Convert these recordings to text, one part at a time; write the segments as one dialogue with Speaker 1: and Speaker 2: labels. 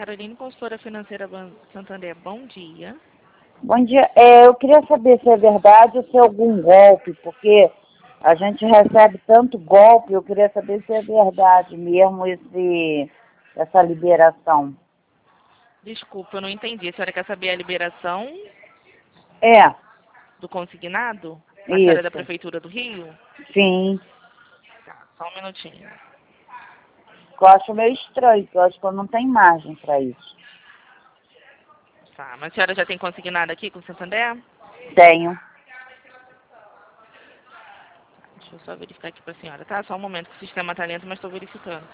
Speaker 1: Caroline, consultora financeira Santander, bom dia.
Speaker 2: Bom dia. Eu queria saber se é verdade ou se é algum golpe, porque a gente recebe tanto golpe, eu queria saber se é verdade mesmo essa liberação.
Speaker 1: Desculpa, eu não entendi. A senhora quer saber a liberação
Speaker 2: É,
Speaker 1: do consignado? A senhora é da
Speaker 2: isso.
Speaker 1: Prefeitura do Rio?
Speaker 2: Sim.
Speaker 1: Tá, só um minutinho.
Speaker 2: Eu acho meio estranho, porque eu acho que eu não tenho margem para isso.
Speaker 1: Tá, mas a senhora já tem consignado aqui com o Santander?
Speaker 2: Tenho.
Speaker 1: Deixa eu só verificar aqui pra senhora, tá? Só um momento que o sistema tá lento, mas estou verificando.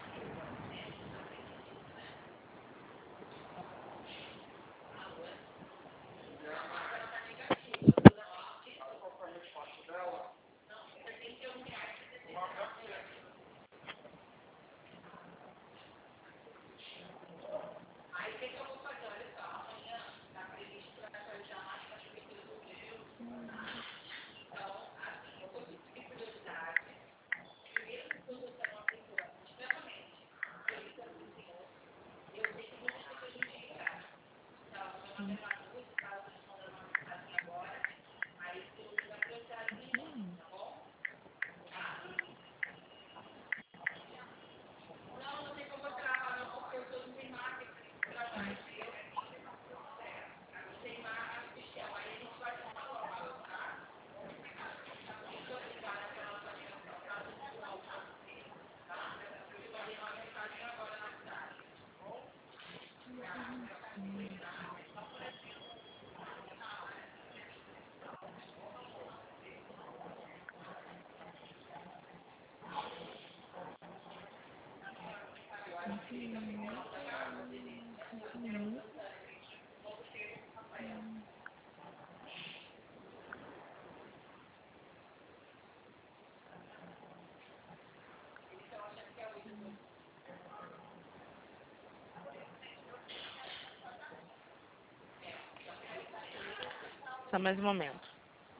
Speaker 1: Só mais um momento.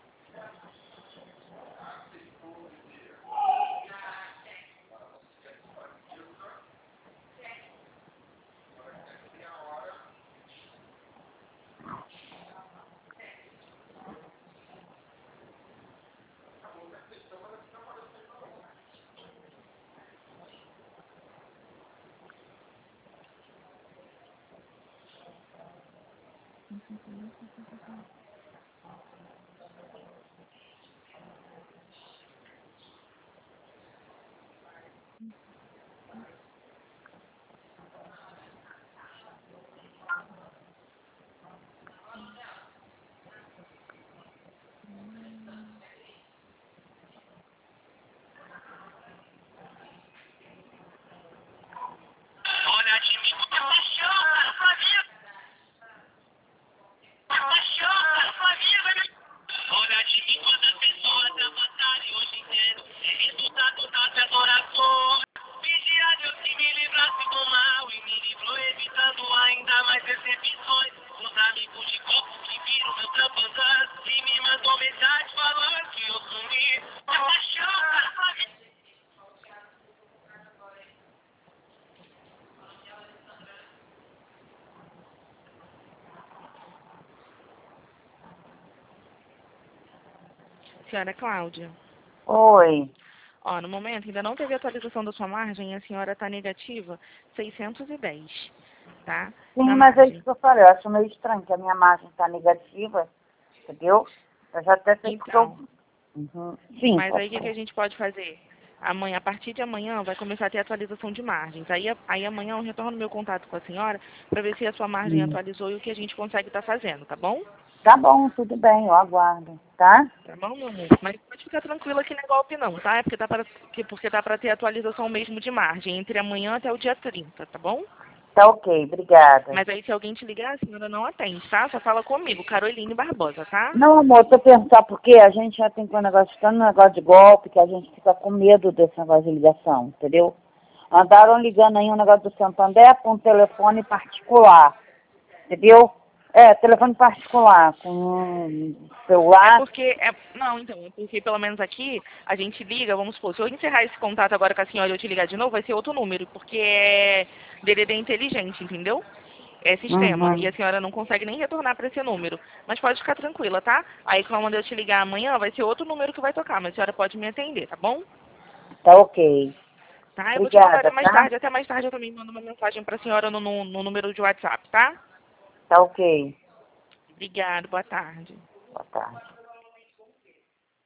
Speaker 1: Senhora Cláudia.
Speaker 2: Oi.
Speaker 1: Ó, no momento ainda não teve atualização da sua margem e a senhora está negativa 610, tá?
Speaker 2: Sim,
Speaker 1: Na
Speaker 2: mas é
Speaker 1: margem.
Speaker 2: isso que eu falei. Eu acho meio estranho que a minha margem está negativa, entendeu? Eu já até sei que eu...
Speaker 1: Então,
Speaker 2: Uhum. Sim,
Speaker 1: mas aí
Speaker 2: pode
Speaker 1: o que que
Speaker 2: falar.
Speaker 1: a gente pode fazer? Amanhã, a partir de amanhã, vai começar a ter atualização de margens. Aí amanhã eu retorno meu contato com a senhora para ver se a sua margem atualizou e o que a gente consegue estar fazendo, tá bom?
Speaker 2: Tá bom, tudo bem, eu aguardo, tá?
Speaker 1: Tá bom, meu amor? Mas pode ficar tranquila que não é golpe não, tá? É porque tá para ter atualização mesmo de margem, entre amanhã até o dia 30, tá bom?
Speaker 2: Tá ok, obrigada.
Speaker 1: Mas aí se alguém te ligar, a senhora não atende, tá? Só fala comigo, Caroline Barbosa, tá?
Speaker 2: Não, amor, tô pensando porque a gente já tem com o negócio, tanto negócio de golpe, que a gente fica com medo desse negócio de ligação, entendeu? Andaram ligando aí um negócio do Santander para um telefone particular, entendeu? telefone particular, com celular.
Speaker 1: Não, então, é porque pelo menos aqui a gente liga, vamos supor, se eu encerrar esse contato agora com a senhora e eu te ligar de novo, vai ser outro número, porque é DDD inteligente, entendeu? É sistema, e
Speaker 2: Uhum.
Speaker 1: a senhora não consegue nem retornar para esse número. Mas pode ficar tranquila, tá? Aí quando eu te ligar amanhã, vai ser outro número que vai tocar, mas a senhora pode me atender, tá bom?
Speaker 2: Tá ok.
Speaker 1: Tá? Eu vou te mandar até
Speaker 2: Obrigada,
Speaker 1: mais
Speaker 2: tá?
Speaker 1: tarde. Até mais tarde eu também mando uma mensagem para a senhora no número de WhatsApp, tá?
Speaker 2: Tá ok.
Speaker 1: Obrigada, boa tarde.
Speaker 2: Boa tarde.